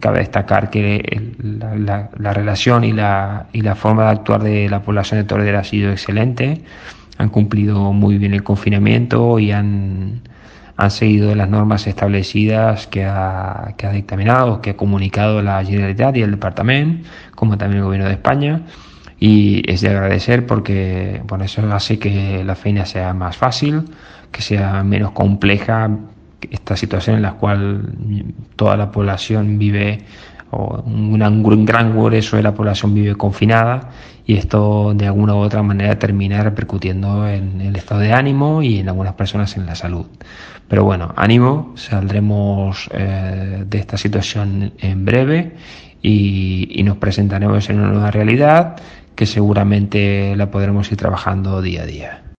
cabe destacar que la relación y la forma de actuar de la población de Tordera ha sido excelente. Han cumplido muy bien el confinamiento y han seguido las normas establecidas que ha dictaminado, que ha comunicado la Generalitat y el Departamento, como también el Gobierno de España. Y es de agradecer porque bueno, eso hace que la feina sea más fácil, que sea menos compleja esta situación en la cual toda la población vive, o un gran grueso de la población vive confinada, y esto de alguna u otra manera termina repercutiendo en el estado de ánimo y en algunas personas en la salud. Pero bueno, ánimo, saldremos de esta situación en breve y nos presentaremos en una nueva realidad que seguramente la podremos ir trabajando día a día.